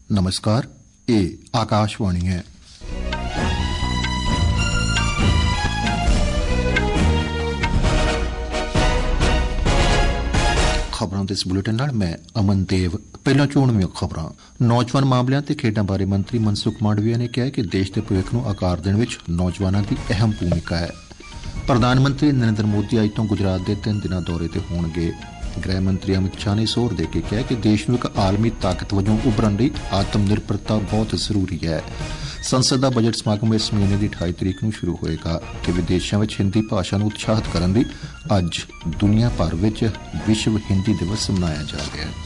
नमस्कार, ये आकाशवाणी है। खबरों के इस बुलेटिन नाल मैं अमन देव। पहला चोणवीं खबरां। नौजवान मामलों ते खेडां बारे मंत्री मनसुख मांडविया ने कहा कि देश के भविख नूं आकार देने विच नौजवानों की अहम भूमिका है। प्रधानमंत्री नरेंद्र मोदी अज तों गुजरात के 3 दिना दौरे ते होणगे। गृह मंत्री अमित शाह ने जोर दे के कहा कि देश नूं एक आलमी ताकत वजों उभरन लई आत्मनिर्भरता बहुत जरूरी है। संसद का बजट समागम इस महीने की 28 तारीख नूं शुरू होएगा कि विदेशों में हिंदी भाषा नूं उत्साहित करन लई अज दुनिया भर विच विश्व हिंदी दिवस मनाया जा रहा है।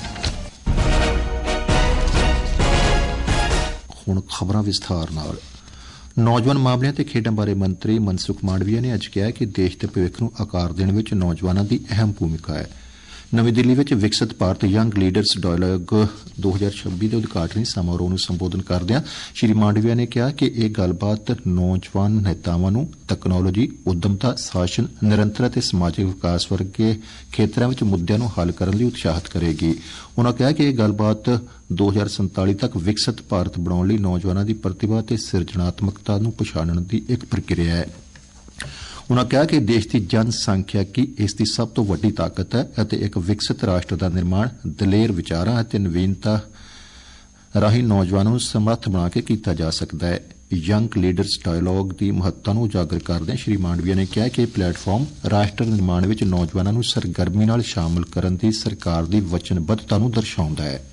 हुण खबरां विस्तार नाल। नौजवान मामलों ते खेडां बारे मंत्री मनसुख मांडविया ने अज कहा कि देश के भविख नूं आकार देने विच नौजवानों की अहम भूमिका है। नवी दिल्ली में विकसित भारत यंग लीडर्स डायलॉग 2026 के उद्घाटनी समारोह में संबोधन करदਿਆਂ श्री मांडविया ने कहा कि यह गलबात नौजवान नेतावां नूं तकनोलॉजी, उद्यमता, शासन, निरंतर ते समाजिक विकास वर्गे खेत्रों में मुद्दों नूं हल करने लई उत्साहित करेगी। उन्होंने कहा कि यह गलबात 2047 तक विकसित भारत बनाउण लई नौजवानों की प्रतिभा ते सिरजनात्मकता नूं पछाणन की एक प्रक्रिया है। उन्होंने कहा कि देश की जनसंख्यिकी इसकी सब तो वड्डी ताकत है और एक विकसित राष्ट्र का निर्माण दलेर विचारां और नवीनता राही नौजवानों समर्थ बना के किया जा सकता है। यंग लीडर्स डायलॉग की महत्ता नूं उजागर करदे श्री मांडविया ने कहा कि प्लेटफॉर्म राष्ट्र निर्माण में नौजवानों नूं सरगर्मी नाल शामिल करन दी सरकार की वचनबद्धता नूं दर्शाउंदा है।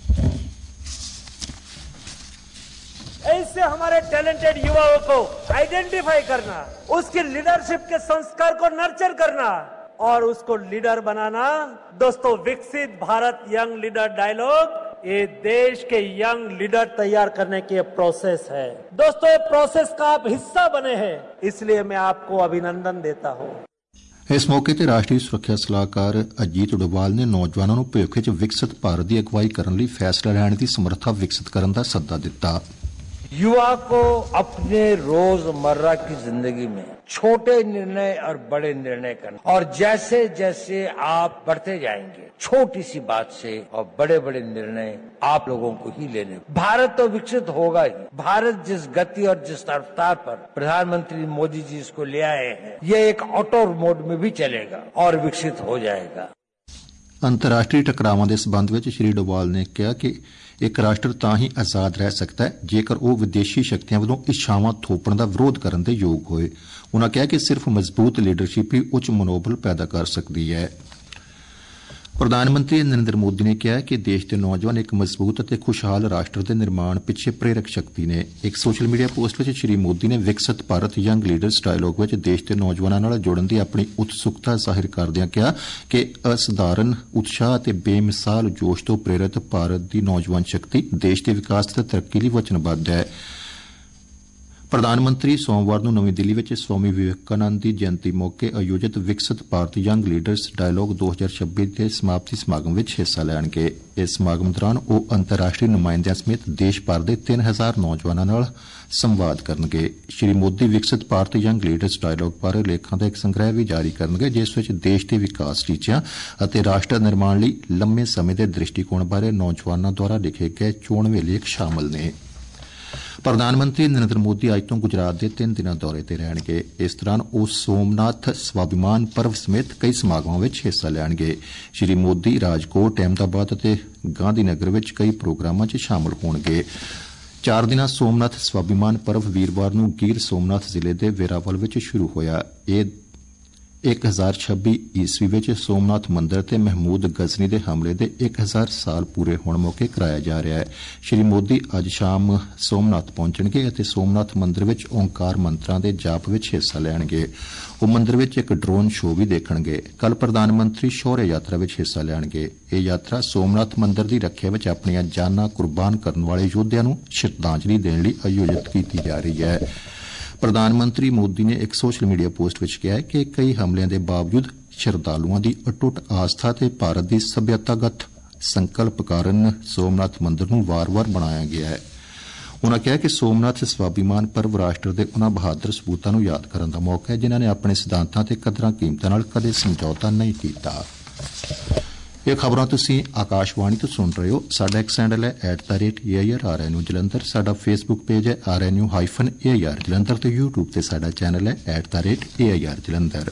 ऐसे हमारे टैलेंटेड युवाओं को आइडेंटिफाई करना, उसकी लीडरशिप के संस्कार को नर्चर करना और उसको लीडर बनाना। दोस्तों, विकसित भारत यंग लीडर डायलॉग ये देश के यंग लीडर तैयार करने की प्रोसेस है। दोस्तों, ये प्रोसेस का आप हिस्सा बने हैं, इसलिए मैं आपको अभिनंदन देता हूं। इस मौके ते राष्ट्रीय सुरक्षा सलाहकार अजीत डोभाल ने नौजवानों नूं भविख च विकसित भारत की अगवाई करने लई फैसला लैण की समर्था विकसित करने का सद्दा दिता। युवा को अपने रोजमर्रा की जिंदगी में छोटे निर्णय और बड़े निर्णय करना, और जैसे जैसे आप बढ़ते जाएंगे छोटी सी बात से और बड़े बड़े निर्णय आप लोगों को ही लेने। भारत तो विकसित होगा ही। भारत जिस गति और जिस रफ्तार पर प्रधानमंत्री मोदी जी इसको ले आए हैं, ये एक ऑटो मोड में भी चलेगा और विकसित हो जाएगा। अंतर्राष्ट्रीय टकरावां दे संबंध विच श्री डोभाल ने कहा कि एक राष्ट्र तां ही आजाद रह सकता है जेकर वह विदेशी शक्तियां वल्लों इच्छावां थोपण दा विरोध करन दे योग होए। उन्होंने कहा कि सिर्फ मजबूत लीडरशिप ही उच्च मनोबल पैदा कर सकती है। प्रधानमंत्री नरेंद्र मोदी ने कहा कि देश के नौजवान एक मजबूत और खुशहाल राष्ट्र के निर्माण पिछे प्रेरक शक्ति ने। एक सोशल मीडिया पोस्ट में श्री मोदी ने विकसित भारत यंग लीडर्स डायलॉग में देश के नौजवानों नाल जुड़न की अपनी उत्सुकता जाहिर करदਿਆਂ कहा कि असाधारण उत्साह और बेमिसाल जोश तो प्रेरित भारत की नौजवान शक्ति देश के विकास ते तरक्की लई वचनबद्ध है। प्रधानमंत्री सोमवार नूं नवी दिल्ली में स्वामी विवेकानंद की जयंती मौके आयोजित विकसित भारत यंग लीडर्स डायलॉग 2026 के समाप्ति समागम में हिस्सा लैणगे। इस समागम दौरान वह अंतर्राष्ट्रीय नुमाइंदियां समेत देश भर के 3000 नौजवानों नाल संवाद करनगे। श्री मोदी विकसित भारत यंग लीडर्स डायलॉग बारे लेखां दा एक संग्रह भी जारी करनगे जिस विच देश के विकास टीचियां अते राष्ट्र निर्माण लई लंबे समय के दृष्टिकोण बारे नौजवानों द्वारा लिखे गए चोणवे लेख शामिल ने। प्रधानमंत्री नरेंद्र मोदी अज तों गुजरात के 3 दिना दौरे ते रहणगे। इस दौरान वह सोमनाथ स्वाभिमान पर्व समेत कई समागमों में हिस्सा लैणगे। श्री मोदी राजकोट, अहमदाबाद और गांधीनगर में कई प्रोग्रामों में शामिल होणगे। 4 दिना सोमनाथ स्वाभिमान पर्व वीरवार नूं गिर सोमनाथ जिले के वेरावल में शुरू होया। 1026 ईस्वी में सोमनाथ मंदिर ते महमूद गजनी के हमले के 1000 साल पूरे होने मौके कराया जा रहा है। श्री मोदी अज शाम सोमनाथ पहुंचणगे और सोमनाथ मंदिर में ओंकार मंत्रां के जाप में हिस्सा लैणगे। वह मंदिर में एक ड्रोन शो भी देखणगे। कल प्रधानमंत्री शौर्य यात्रा में हिस्सा लैणगे। यह यात्रा सोमनाथ मंदिर की रक्षा में अपनी जानां कुर्बान करने वाले योद्धियां नूं श्रद्धांजलि देने लई आयोजित की जा रही है। प्रधानमंत्री मोदी ने एक सोशल मीडिया पोस्ट में कहा कि कई हमलों के बावजूद श्रद्धालुओं की अटुट आस्था ते भारत की सभ्यतागत संकल्प कारण सोमनाथ मंदिर नूं वार-वार बनाया गया है। उन्होंने कहा कि सोमनाथ स्वाभिमान पर्व राष्ट्र के उन्हां बहादुर सपूतां नूं याद करने का मौका है जिन्हां ने अपने सिद्धांतां ते कदरां कीमतां नाल कदे समझौता नहीं कीता। ਇਹ ਖਬਰਾਂ ਤੁਸੀਂ ਆਕਾਸ਼ਵਾਣੀ ਤੋਂ ਸੁਣ ਰਹੇ ਹੋ। ਸਾਡਾ ਐਕਸ ਹੈਂਡਲ ਹੈ @AIRRNU ਜਲੰਧਰ। ਸਾਡਾ ਫੇਸਬੁੱਕ ਪੇਜ ਹੈ RNU-AIR ਜਲੰਧਰ ਤੇ YouTube ਤੇ ਸਾਡਾ ਚੈਨਲ ਹੈ @AIR ਜਲੰਧਰ।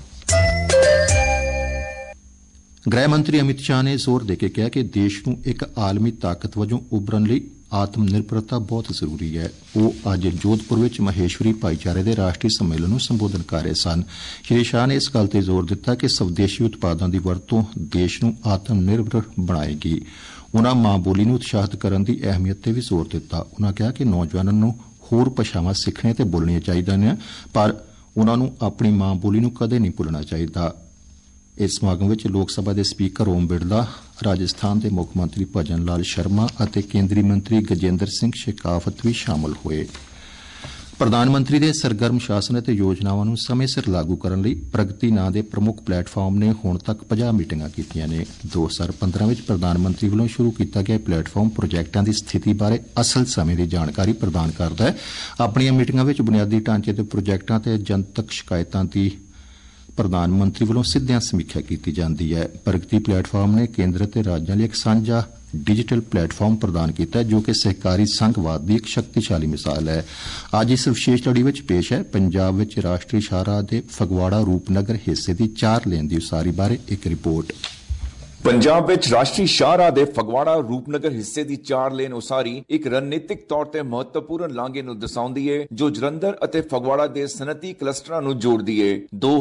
ਗ੍ਰਹਿ ਮੰਤਰੀ ਅਮਿਤ ਸ਼ਾਹ ਨੇ ਜ਼ੋਰ ਦੇ ਕੇ ਕਿਹਾ ਕਿ ਦੇਸ਼ ਨੂੰ ਇੱਕ ਆਲਮੀ ਤਾਕਤ ਵਜੋਂ ਉਭਰਨ ਲਈ ਆਤਮ ਨਿਰਭਰਤਾ ਬਹੁਤ ਜ਼ਰੂਰੀ ਹੈ। ਉਹ ਅੱਜ ਜੋਧਪੁਰ ਵਿੱਚ ਮਹੇਸ਼ਵਰੀ ਭਾਈਚਾਰੇ ਦੇ ਰਾਸ਼ਟਰੀ ਸੰਮੇਲਨ ਨੂੰ ਸੰਬੋਧਨ ਕਰ ਰਹੇ ਸਨ। ਸ਼੍ਰੀ ਸ਼ਾਹ ਨੇ ਇਸ ਗੱਲ ਤੇ ਜ਼ੋਰ ਦਿੱਤਾ ਕਿ ਸਵਦੇਸ਼ੀ ਉਤਪਾਦਾਂ ਦੀ ਵਰਤੋਂ ਦੇਸ਼ ਨੂੰ ਆਤਮ ਨਿਰਭਰ ਬਣਾਏਗੀ। ਉਨ੍ਹਾਂ ਮਾਂ ਬੋਲੀ ਨੂੰ ਉਤਸ਼ਾਹਿਤ ਕਰਨ ਦੀ ਅਹਿਮੀਅਤ ਤੇ ਵੀ ਜ਼ੋਰ ਦਿੱਤਾ। ਉਨ੍ਹਾਂ ਕਿਹਾ ਕਿ ਨੌਜਵਾਨਾਂ ਨੂੰ ਹੋਰ ਭਾਸ਼ਾਵਾਂ ਸਿੱਖਣੀਆਂ ਤੇ ਬੋਲਣੀਆਂ ਚਾਹੀਦੀਆਂ ਨੇ, ਪਰ ਉਨ੍ਹਾਂ ਨੂੰ ਆਪਣੀ ਮਾਂ ਬੋਲੀ ਨੂੰ ਕਦੇ ਨਹੀਂ ਭੁੱਲਣਾ ਚਾਹੀਦਾ। ਇਸ ਸਮਾਗਮ ਵਿੱਚ ਲੋਕ ਸਭਾ ਦੇ ਸਪੀਕਰ ਓਮ ਬਿਰਲਾ, ਰਾਜਸਥਾਨ ਦੇ ਮੁੱਖ ਮੰਤਰੀ ਭਜਨ ਲਾਲ ਸ਼ਰਮਾ ਅਤੇ ਕੇਂਦਰੀ ਮੰਤਰੀ ਗਜੇਂਦਰ ਸਿੰਘ ਸ਼ੇਖਾਵਤ ਵੀ ਸ਼ਾਮਲ ਹੋਏ। ਪ੍ਰਧਾਨ ਮੰਤਰੀ ਦੇ ਸਰਗਰਮ ਸ਼ਾਸਨ ਅਤੇ ਯੋਜਨਾਵਾਂ ਨੂੰ ਸਮੇਂ ਸਿਰ ਲਾਗੂ ਕਰਨ ਲਈ ਪ੍ਰਗਤੀ ਨਾਂ ਦੇ ਪ੍ਰਮੁੱਖ ਪਲੇਟਫਾਰਮ ਨੇ ਹੁਣ ਤੱਕ 50 ਮੀਟਿੰਗਾਂ ਕੀਤੀਆਂ ਨੇ। 2015 ਵਿੱਚ ਪ੍ਰਧਾਨ ਮੰਤਰੀ ਵੱਲੋਂ ਸ਼ੁਰੂ ਕੀਤਾ ਗਿਆ ਪਲੇਟਫਾਰਮ ਪ੍ਰੋਜੈਕਟਾਂ ਦੀ ਸਥਿਤੀ ਬਾਰੇ ਅਸਲ ਸਮੇਂ ਦੀ ਜਾਣਕਾਰੀ ਪ੍ਰਦਾਨ ਕਰਦਾ ਹੈ। ਆਪਣੀਆਂ ਮੀਟਿੰਗਾਂ ਵਿੱਚ ਬੁਨਿਆਦੀ ਢਾਂਚੇ ਤੇ ਪ੍ਰੋਜੈਕਟਾਂ ਤੇ ਜਨਤਕ ਸ਼ਿਕਾਇਤਾਂ ਦੀ ਪ੍ਰਧਾਨ ਮੰਤਰੀ ਵੱਲੋਂ ਸਿੱਧਿਆਂ ਸਮੀਖਿਆ ਕੀਤੀ ਜਾਂਦੀ ਹੈ। ਪ੍ਰਗਤੀ ਪਲੇਟਫਾਰਮ ਨੇ ਕੇਂਦਰ ਅਤੇ ਰਾਜਾਂ ਲਈ ਇੱਕ ਸਾਂਝਾ ਡਿਜੀਟਲ ਪਲੇਟਫਾਰਮ ਪ੍ਰਦਾਨ ਕੀਤਾ ਹੈ, ਜੋ ਕਿ ਸਹਿਕਾਰੀ ਸੰਘਵਾਦ ਦੀ ਇੱਕ ਸ਼ਕਤੀਸ਼ਾਲੀ ਮਿਸਾਲ ਹੈ। ਅੱਜ ਇਸ ਵਿਸ਼ੇਸ਼ ਲੜੀ ਵਿੱਚ ਪੇਸ਼ ਹੈ ਪੰਜਾਬ ਵਿੱਚ ਰਾਸ਼ਟਰੀ ਸ਼ਾਹਰਾਹ ਦੇ ਫਗਵਾੜਾ ਰੂਪਨਗਰ ਹਿੱਸੇ ਦੀ 4 ਲੇਨ ਦੀ ਉਸਾਰੀ ਬਾਰੇ ਇੱਕ ਰਿਪੋਰਟ। ਪੰਜਾਬ ਵਿੱਚ ਰਾਸ਼ਟਰੀ ਸ਼ਾਹਰਾਹ ਦੇ ਫਗਵਾੜਾ ਰੂਪਨਗਰ ਹਿੱਸੇ ਦੀ 4 ਲੇਨ ਉਸਾਰੀ ਇੱਕ ਰਣਨੀਤਿਕ ਤੌਰ ਤੇ ਮਹੱਤਵਪੂਰਨ ਲਾਂਘੇ ਨੂੰ ਦਰਸਾਉਂਦੀ ਹੈ, ਜੋ ਜਲੰਧਰ ਅਤੇ ਫਗਵਾੜਾ ਦੇ ਸਨਅਤੀ ਕਲਸਟਰਾਂ ਨੂੰ ਜੋੜਦੀ ਹੈ।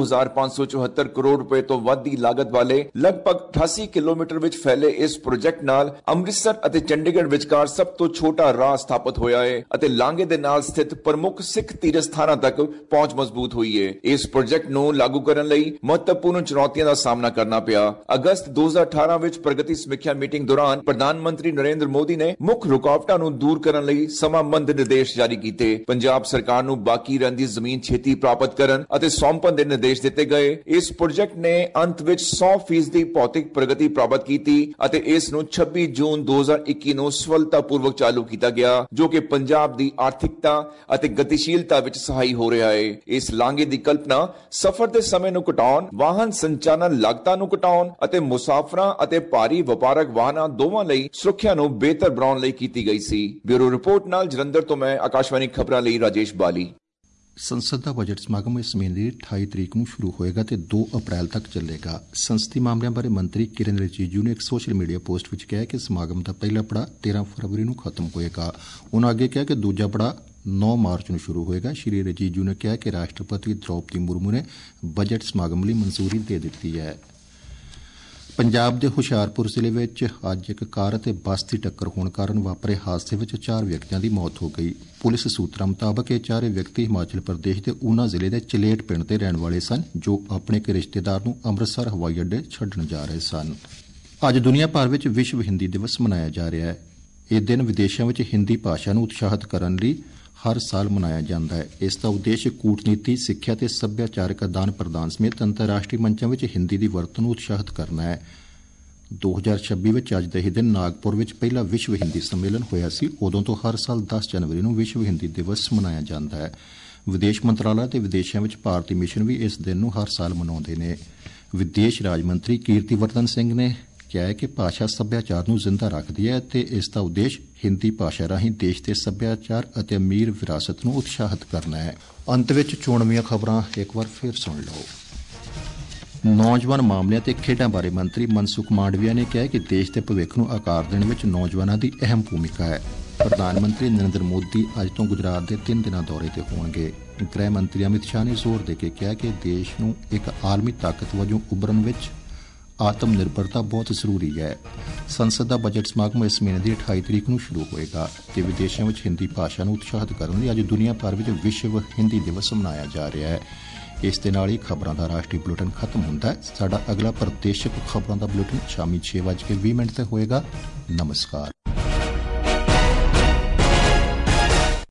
2574 ਕਰੋੜ ਰੁਪਏ ਤੋਂ ਵੱਧ ਦੀ ਲਾਗਤ ਵਾਲੇ ਲਗਭਗ 88 ਕਿਲੋਮੀਟਰ ਵਿੱਚ ਫੈਲੇ ਇਸ ਪ੍ਰੋਜੈਕਟ ਨਾਲ ਅੰਮ੍ਰਿਤਸਰ ਅਤੇ ਚੰਡੀਗੜ੍ਹ ਵਿਚਕਾਰ ਸਭ ਤੋਂ ਛੋਟਾ ਰਾਹ ਸਥਾਪਿਤ ਹੋਇਆ ਹੈ ਅਤੇ ਲਾਂਘੇ ਦੇ ਨਾਲ ਸਥਿਤ ਪ੍ਰਮੁੱਖ ਸਿੱਖ ਤੀਰਥ ਸਥਾਨਾਂ ਤੱਕ ਪਹੁੰਚ ਮਜ਼ਬੂਤ ਹੋਈ ਹੈ। ਇਸ ਪ੍ਰੋਜੈਕਟ ਨੂੰ ਲਾਗੂ ਕਰਨ ਲਈ ਮਹੱਤਵਪੂਰਨ ਚੁਣੌਤੀਆਂ ਦਾ ਸਾਹਮਣਾ ਕਰਨਾ ਪਿਆ। ਅਗਸਤ 2018 ਵਿੱਚ ਪ੍ਰਗਤੀ ਸਮੀਖਿਆ ਮੀਟਿੰਗ ਦੌਰਾਨ ਪ੍ਰਧਾਨ ਮੰਤਰੀ ਨਰਿੰਦਰ ਮੋਦੀ ਨੇ ਮੁੱਖ ਰੁਕਾਵਟਾਂ ਨੂੰ ਦੂਰ ਕਰਨ ਲਈ ਸਮਾਂਬੱਧ ਨਿਰਦੇਸ਼ ਜਾਰੀ ਕੀਤੇ। ਪੰਜਾਬ ਸਰਕਾਰ ਨੂੰ ਬਾਕੀ ਰਹਿੰਦੀ ਜ਼ਮੀਨ ਛੇਤੀ ਪ੍ਰਾਪਤ ਕਰਨ ਅਤੇ ਸੌਂਪਣ ਦੇ ਨਿਰਦੇਸ਼ ਦਿੱਤੇ ਗਏ। ਇਸ ਪ੍ਰੋਜੈਕਟ ਨੇ ਅੰਤ ਵਿੱਚ 100% ਭੌਤਿਕ ਪ੍ਰਗਤੀ ਪ੍ਰਾਪਤ ਕੀਤੀ ਅਤੇ ਇਸ ਨੂੰ 26 ਜੂਨ 2021 ਨੂੰ ਸਫਲਤਾਪੂਰਵਕ ਚਾਲੂ ਕੀਤਾ ਗਿਆ, ਜੋ ਕਿ ਪੰਜਾਬ ਦੀ ਆਰਥਿਕਤਾ ਅਤੇ ਗਤੀਸ਼ੀਲਤਾ ਵਿੱਚ ਸਹਾਈ ਹੋ ਰਿਹਾ ਹੈ। ਇਸ ਲਾਂਘੇ ਦੀ ਕਲਪਨਾ ਸਫ਼ਰ ਦੇ ਸਮੇਂ ਨੂੰ ਘਟਾਉਣ, ਵਾਹਨ ਸੰਚਾਲਨ ਲਾਗਤਾਂ ਨੂੰ ਘਟਾਉਣ ਅਤੇ ਮੁਸਾਫਰਾਂ ਅਤੇ ਭਾਰੀ ਵਪਾਰਕ ਵਾਹਨਾਂ ਦੋਵਾਂ ਲਈ ਸੁਰੱਖਿਆ ਨੂੰ ਬਿਹਤਰ ਬਣਾਉਣ ਲਈ ਕੀਤੀ ਗਈ ਸੀ। ਬਿਊਰੋ ਰਿਪੋਰਟ ਨਾਲ ਜਲੰਧਰ ਤੋਂ ਮੈਂ ਆਕਾਸ਼ਵਾਣੀ ਖਬਰਾਂ ਲਈ ਰਾਜੇਸ਼ ਬਾਲੀ। ਸੰਸਦ ਦਾ ਬਜਟ ਸਮਾਗਮ ਇਸ ਮਹੀਨੇ ਦੀ 28 ਤਰੀਕ ਨੂੰ ਸ਼ੁਰੂ ਹੋਏਗਾ ਤੇ 2 ਅਪ੍ਰੈਲ ਤੱਕ ਚੱਲੇਗਾ। ਸੰਸਦੀ ਮਾਮਲਿਆਂ ਬਾਰੇ ਮੰਤਰੀ ਕਿਰਨ ਰਿਜੀਜੂ ਨੇ ਇੱਕ ਸੋਸ਼ਲ ਮੀਡੀਆ ਪੋਸਟ ਵਿੱਚ ਕਿਹਾ ਕਿ ਸਮਾਗਮ ਦਾ ਪਹਿਲਾ ਪੜਾਅ 13 ਫਰਵਰੀ ਨੂੰ ਖਤਮ ਹੋਏਗਾ। ਉਨ੍ਹਾਂ ਅੱਗੇ ਕਿਹਾ ਕਿ ਦੂਜਾ ਪੜਾਅ 9 ਮਾਰਚ ਨੂੰ ਸ਼ੁਰੂ ਹੋਏਗਾ। ਸ਼੍ਰੀ ਰਿਜੀਜੂ ਨੇ ਕਿਹਾ ਕਿ ਰਾਸ਼ਟਰਪਤੀ ਦ੍ਰੌਪਦੀ ਮੁਰਮੂ ਨੇ ਬਜਟ ਸਮਾਗਮ ਲਈ ਮਨਜ਼ੂਰੀ ਦੇ ਦਿੱਤੀ ਹੈ। ਪੰਜਾਬ ਦੇ ਹੁਸ਼ਿਆਰਪੁਰ ਜ਼ਿਲ੍ਹੇ ਵਿੱਚ ਅੱਜ ਇੱਕ ਕਾਰ ਅਤੇ ਬੱਸ ਦੀ ਟੱਕਰ ਹੋਣ ਕਾਰਨ ਵਾਪਰੇ ਹਾਦਸੇ ਵਿੱਚ 4 ਵਿਅਕਤੀਆਂ ਦੀ ਮੌਤ ਹੋ ਗਈ। ਪੁਲਿਸ ਸੂਤਰਾਂ ਮੁਤਾਬਕ ਇਹ ਚਾਰੇ ਵਿਅਕਤੀ ਹਿਮਾਚਲ ਪ੍ਰਦੇਸ਼ ਦੇ ਊਨਾ ਜ਼ਿਲ੍ਹੇ ਦੇ ਚਲੇਟ ਪਿੰਡ ਦੇ ਰਹਿਣ ਵਾਲੇ ਸਨ, ਜੋ ਆਪਣੇ ਇੱਕ ਰਿਸ਼ਤੇਦਾਰ ਨੂੰ ਅੰਮ੍ਰਿਤਸਰ ਹਵਾਈ ਅੱਡੇ ਛੱਡਣ ਜਾ ਰਹੇ ਸਨ। ਅੱਜ ਦੁਨੀਆ ਭਰ ਵਿੱਚ ਵਿਸ਼ਵ ਹਿੰਦੀ ਦਿਵਸ ਮਨਾਇਆ ਜਾ ਰਿਹਾ ਹੈ। ਇਹ ਦਿਨ ਵਿਦੇਸ਼ਾਂ ਵਿੱਚ ਹਿੰਦੀ ਭਾਸ਼ਾ ਨੂੰ ਉਤਸ਼ਾਹਿਤ ਕਰਨ ਲਈ ਹਰ ਸਾਲ ਮਨਾਇਆ ਜਾਂਦਾ ਹੈ। ਇਸ ਦਾ ਉਦੇਸ਼ ਕੂਟਨੀਤੀ, ਸਿੱਖਿਆ ਤੇ ਸੱਭਿਆਚਾਰਕ ਆਦਾਨ ਪ੍ਰਦਾਨ ਸਮੇਤ ਅੰਤਰਰਾਸ਼ਟਰੀ ਮੰਚਾਂ ਵਿੱਚ ਹਿੰਦੀ ਦੀ ਵਰਤੋਂ ਨੂੰ ਉਤਸ਼ਾਹਿਤ ਕਰਨਾ ਹੈ। 2026 ਵਿੱਚ ਅੱਜ ਦੇ ਹੀ ਦਿਨ ਨਾਗਪੁਰ ਵਿੱਚ ਪਹਿਲਾ ਵਿਸ਼ਵ ਹਿੰਦੀ ਸੰਮੇਲਨ ਹੋਇਆ ਸੀ। ਉਦੋਂ ਤੋਂ ਹਰ ਸਾਲ 10 ਜਨਵਰੀ ਨੂੰ ਵਿਸ਼ਵ ਹਿੰਦੀ ਦਿਵਸ ਮਨਾਇਆ ਜਾਂਦਾ ਹੈ। ਵਿਦੇਸ਼ ਮੰਤਰਾਲਾ ਤੇ ਵਿਦੇਸ਼ਾਂ ਵਿੱਚ ਭਾਰਤੀ ਮਿਸ਼ਨ ਵੀ ਇਸ ਦਿਨ ਨੂੰ ਹਰ ਸਾਲ ਮਨਾਉਂਦੇ ਨੇ। ਵਿਦੇਸ਼ ਰਾਜ ਮੰਤਰੀ ਕੀਰਤੀਵਰਧਨ ਸਿੰਘ ਨੇ ਕਿਹਾ ਹੈ ਕਿ ਭਾਸ਼ਾ ਸੱਭਿਆਚਾਰ ਨੂੰ ਜ਼ਿੰਦਾ ਰੱਖਦੀ ਹੈ ਤੇ ਇਸ ਦਾ ਉਦੇਸ਼ ਹਿੰਦੀ ਭਾਸ਼ਾ ਰਾਹੀਂ ਦੇਸ਼ ਦੇ ਸੱਭਿਆਚਾਰ ਅਤੇ ਅਮੀਰ ਵਿਰਾਸਤ ਨੂੰ ਉਤਸ਼ਾਹਿਤ ਕਰਨਾ ਹੈ। ਅੰਤ ਵਿੱਚ ਚੋਣਵੀਆਂ ਖਬਰਾਂ ਇੱਕ ਵਾਰ ਫਿਰ ਸੁਣ ਲਓ। ਨੌਜਵਾਨ ਮਾਮਲਿਆਂ ਤੇ ਖੇਡਾਂ ਬਾਰੇ ਮੰਤਰੀ ਮਨਸੁਖ ਮਾਂਡਵੀਆ ਨੇ ਕਿਹਾ ਕਿ ਦੇਸ਼ ਦੇ ਭਵਿੱਖ ਨੂੰ ਆਕਾਰ ਦੇਣ ਵਿੱਚ ਨੌਜਵਾਨਾਂ ਦੀ ਅਹਿਮ ਭੂਮਿਕਾ ਹੈ। ਪ੍ਰਧਾਨ ਮੰਤਰੀ ਨਰਿੰਦਰ ਮੋਦੀ ਅੱਜ ਤੋਂ ਗੁਜਰਾਤ ਦੇ 3 ਦਿਨਾਂ ਦੌਰੇ ਤੇ ਹੋਣਗੇ। ਗ੍ਰਹਿ ਮੰਤਰੀ ਅਮਿਤ ਸ਼ਾਹ ਨੇ ਜ਼ੋਰ ਦੇ ਕੇ ਕਿਹਾ ਕਿ ਦੇਸ਼ ਨੂੰ ਇੱਕ ਆਲਮੀ ਤਾਕਤ ਵਜੋਂ ਉਭਰਨ ਵਿੱਚ ਆਤਮ ਨਿਰਭਰਤਾ ਬਹੁਤ ਜ਼ਰੂਰੀ ਹੈ। ਸੰਸਦ ਦਾ ਬਜਟ ਸਮਾਗਮ ਇਸ ਮਹੀਨੇ ਦੀ 28 ਤਰੀਕ ਨੂੰ ਸ਼ੁਰੂ ਹੋਏਗਾ ਤੇ ਵਿਦੇਸ਼ਾਂ ਵਿੱਚ ਹਿੰਦੀ ਭਾਸ਼ਾ ਨੂੰ ਉਤਸ਼ਾਹਿਤ ਕਰਨ ਲਈ ਅੱਜ ਦੁਨੀਆ ਭਰ ਵਿੱਚ ਵਿਸ਼ਵ ਹਿੰਦੀ ਦਿਵਸ ਮਨਾਇਆ ਜਾ ਰਿਹਾ ਹੈ। ਇਸ ਦੇ ਨਾਲ ਹੀ ਖਬਰਾਂ ਦਾ ਰਾਸ਼ਟਰੀ ਬੁਲੇਟਿਨ ਖਤਮ ਹੁੰਦਾ ਹੈ। ਸਾਡਾ ਅਗਲਾ ਪ੍ਰਦੇਸ਼ਕ ਖਬਰਾਂ ਦਾ ਬੁਲੇਟਿਨ ਸ਼ਾਮੀ 6:20 ਤੇ ਹੋਏਗਾ। ਨਮਸਕਾਰ।